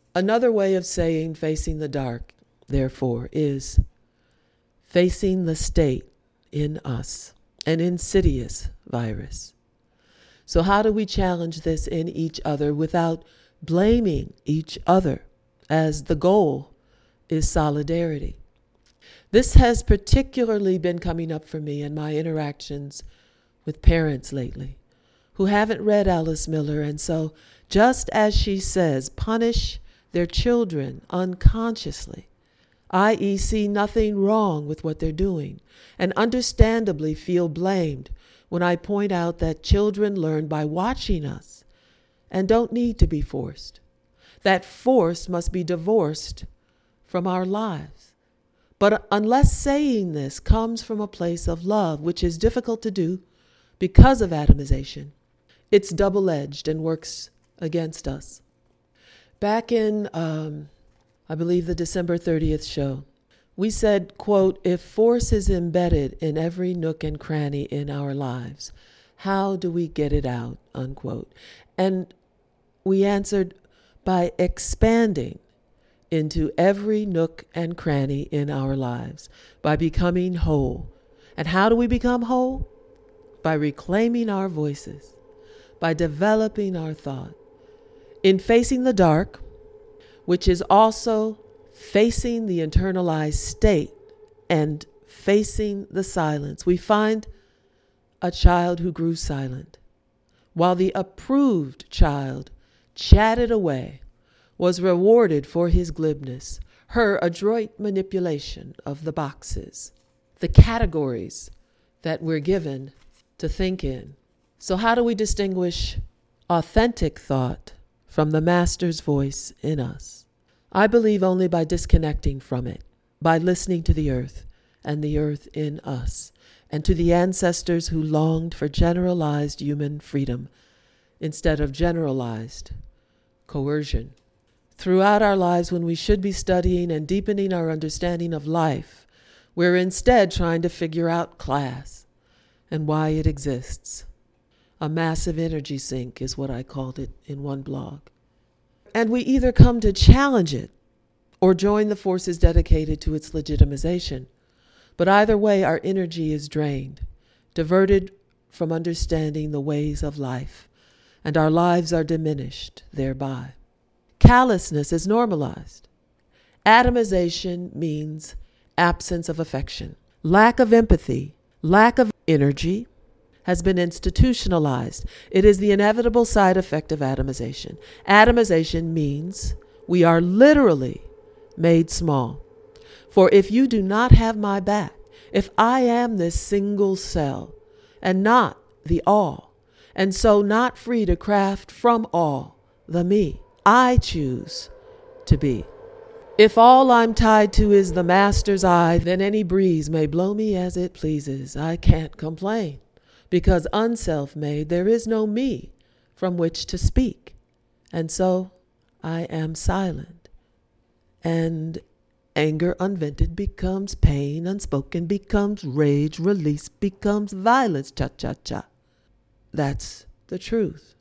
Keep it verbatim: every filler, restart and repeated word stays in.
Another way of saying facing the dark, therefore, is facing the state in us, an insidious virus. So how do we challenge this in each other without blaming each other, as the goal is solidarity? This has particularly been coming up for me in my interactions with parents lately who haven't read Alice Miller, and so, just as she says, punish their children unconsciously, that is see nothing wrong with what they're doing, and understandably feel blamed when I point out that children learn by watching us and don't need to be forced. That force must be divorced from our lives. But unless saying this comes from a place of love, which is difficult to do because of atomization, it's double-edged and works against us. Back in, um, I believe, the December thirtieth show, we said, quote, if force is embedded in every nook and cranny in our lives, how do we get it out, unquote? And we answered by expanding into every nook and cranny in our lives, by becoming whole. And how do we become whole? By reclaiming our voices, by developing our thought. In facing the dark, which is also facing the internalized state and facing the silence, we find a child who grew silent, while the approved child chatted away, was rewarded for his glibness, her adroit manipulation of the boxes, the categories that we're given to think in. So how do we distinguish authentic thought from the master's voice in us? I believe only by disconnecting from it, by listening to the earth and the earth in us, and to the ancestors who longed for generalized human freedom instead of generalized coercion. Throughout our lives, when we should be studying and deepening our understanding of life, we're instead trying to figure out class and why it exists. A massive energy sink is what I called it in one blog. And we either come to challenge it or join the forces dedicated to its legitimization. But either way, our energy is drained, diverted from understanding the ways of life, and our lives are diminished thereby. Callousness is normalized. Atomization means absence of affection. Lack of empathy, lack of energy has been institutionalized. It is the inevitable side effect of atomization. Atomization means we are literally made small. For if you do not have my back, if I am this single cell and not the all, and so not free to craft from all the me I choose to be. If all I'm tied to is the master's eye, then any breeze may blow me as it pleases. I can't complain, because unself-made there is no me from which to speak. And so I am silent. And anger unvented becomes pain, unspoken becomes rage, release becomes violence, cha-cha-cha. That's the truth.